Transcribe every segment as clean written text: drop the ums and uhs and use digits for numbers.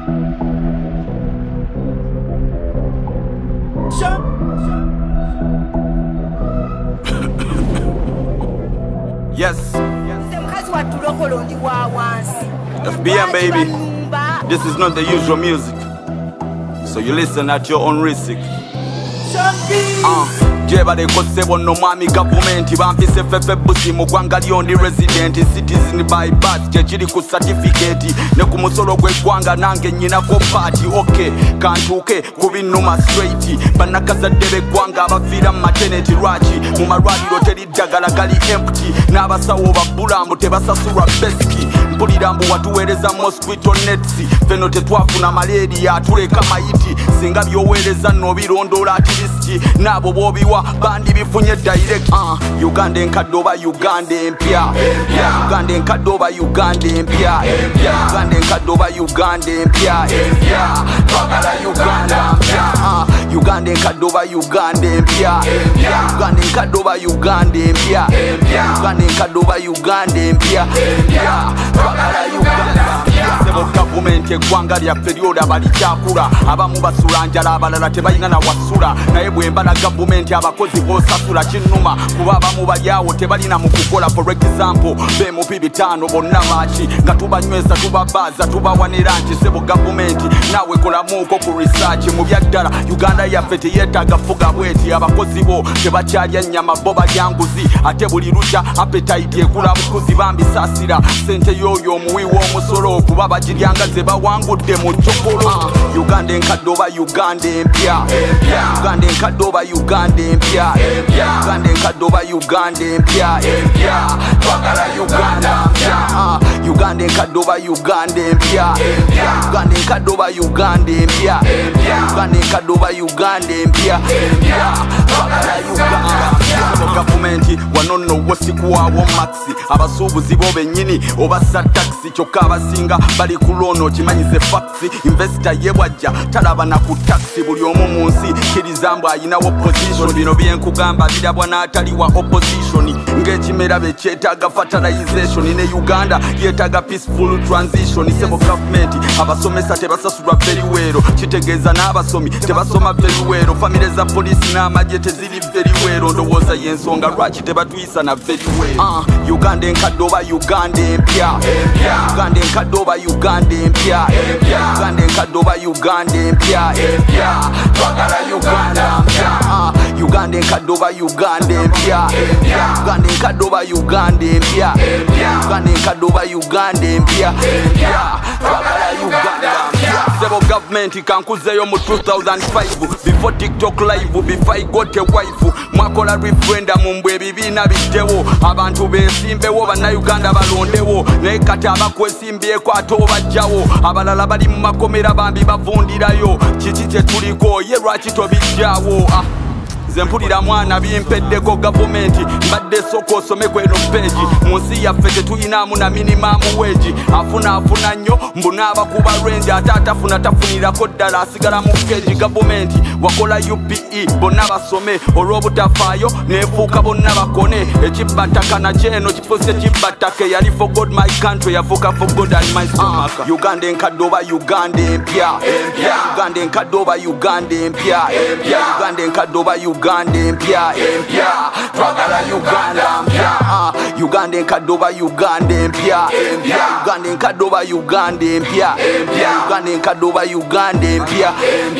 Yes. FBM, baby. This is not the usual music, so you listen at your own risk. Jeba de kosebo no mami government bampise fefe busi mu gwanga lyondi resident citizen by birth kiri ku certificate ne ku musolo gwe gwanga nange nyina ko party okay kantuke kubinuma straight banakazadde be gwanga abavira maternity rwachi mu marwaliro teri jagala gali empty n'abasawo babulambu tebasasura beski mpulira mbu watuweereza mosquito nets feno tetwafuna malaria atuleka mayiti singa byoweereza nobirondola activist nabo bobiwa bandi bifunye direct Uganda enkadoba Uganda empya Uganda enkadoba Uganda empya Uganda enkadoba Uganda empya twagala Uganda Uganda enkadoba Uganda empya Uganda enkadoba Uganda empya Uganda enkadoba Uganda empya twagala Uganda sebo government eggwanga lya perioda balikyakula abamu basula njala abalala tebalina na wasula naye bwembala government abakozi bosasula kinnuma kuba abamu balyawo tebalina mu kukola for example bemupi bitano bonna maaki nga tubanywesa tubabaza tubawanira nti sebo government nawe kolamuuko ku research mu byaddala Uganda yaffe teyeetaaga fuga bweti abakozi bo tebakyalya nnyama bo balyanguzi ate buli lukya appetite ekula bukuzi bambisasira sente yoyo omuwi w'omusolo kuba bagiryanga ze bawangudde mu kyokolo Uganda enkadoba Uganda empya Uganda enkadoba Uganda empya Uganda enkadoba Uganda empya twagala Uganda Uganda enkadoba Uganda empya Uganda enkadoba Uganda empya Uganda enkadoba Uganda empya twagala Uganda gavumenti wanono wosikuwawo maxi abasuubuzi bo bennyini obassa taxi kyokka abasinga bali ku lono kimanyize faxi investor yebwajja talaba na ku taxi buli omu mu nsi kirizambu ayinawo opposition bino byenkugamba birabwa n'ataliwa opposition ng'ekimera bekyetaaga fertilization ne Uganda yeetaaga peaceful transition sebo government abasomesa tebasasulwa very well kitegeeza n'abasomi tebasoma very well famire za polisi n'amagye teziri very well ndowooza y'ensonga lwaki tebatuyisa na very well Uganda enkadoba Uganda empya Uganda enkadoba Uganda empya Uganda enkadoba Uganda empya twagala Uganda Uganda enkadoba Uganda empya Uganda enkadoba Uganda empya Uganda enkadoba Uganda empya twagala Uganda sebo government kankuzeyo mu 2005 before TikTok live before I got a wife mwakola referendum mbwe ebibiina bijjewo abantu beesimbewo bannayuganda balondewo naye kati abakwesimbyeko ate obajjawo abalala bali mu makomera bambi bavundirayo kiki kye tuliko ye lwaki tobijjaawo nze mpulira mwana bimpeddeko gavumenti mbadde soko osome kweno peegi mu nsi yaffe tetuyinaamu na minimamu weegi afuna nnyo mbunaaba kuba lwenji ate atafuna tafunirako ddala asigala mu keegi gavumenti wakola UPE bonna basome olw'obutafaayo neefuuka bonna bakone ekibbattaka nakyeno kifuuse kibbattaka eyali for God my country yafuuka for God and my stomach Uganda enkadoba Uganda empya Uganda enkadoba Uganda empya Uganda enkadoba Uganda empya twagala Uganda Uganda enkadoba Uganda empya Uganda enkadoba Uganda empya Uganda enkadoba Uganda empya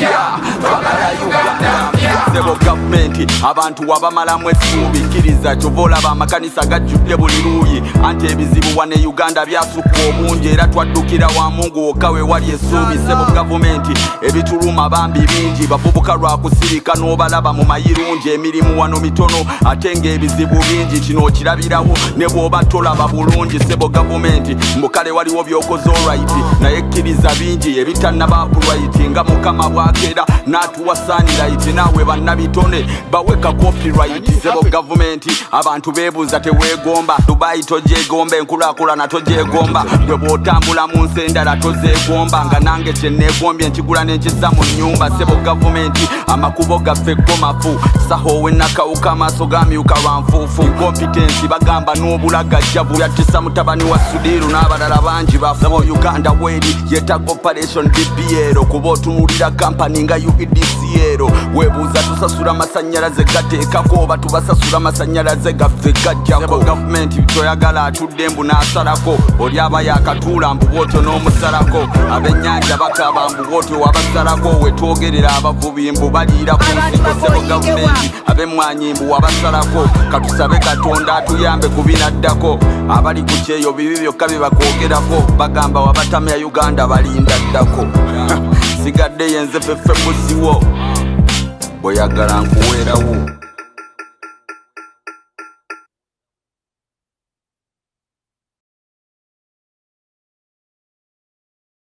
twagala Uganda sebo government abantu wabamalamu essuubi kkiriza kyova olaba amakanisa gajjudde buli luuyi anti ebizibu wane Uganda byasukka obungi era twaddukira wa Mungu wokka we wali essuubi sebo government ebituluma bambi bingi bavubuka lwa kusirika n'obalaba mu mayirungi emirimu wano mitono ate ng'ebizibu bingi kino okirabirawo ne bw'oba tolaba bulungi sebo gavumenti mbukale waliwo byokoze alright naye kkiriza bingi ebitannaba right nga mukama bwakeera n'atuwa sunlight naawe bannabitone baweka copyright sebo gavumenti abantu beebuuza teweegomba Dubai togyegomba enkulaakulana togyegomba gwe bw'otambula mu nsi endala tozeegomba nga nange kye neegombye nkigula n'enkissa mu nnyumba sebo gavumenti amakubo gaffe gomafu sahowe nakawuka amaaso gamyuka lwanfuufu incompetence bagamba n'obulagajjavu yattisa mutabani wa Sudiru n'abalala bangi bafu Uganda weri yetaaga operation DPL kuba otunuulira kampani nga UEDCL weebuuza tusasula amasannyalaze gateekako oba tubasasula amasannyalaze gaffe gajjako gavumenti toyagala atudde mbu n'asalako oli aba yakatuula mbu bwotyo n'omusalako ab'ennyanja bakaba mbu bwotyo wabasalako wetwogerera abavubi mbu baliira ku nsiko sebo gavumenti ab'emmwanyi mbu wabasalako katusabe Katonda atuyambe ku binaddako abali ku kyeyo bibi byokka bye bakwogerako bagamba wabatamya Uganda balinda ddako sigadde yenze feffe musiwo boyagala nkuweerawo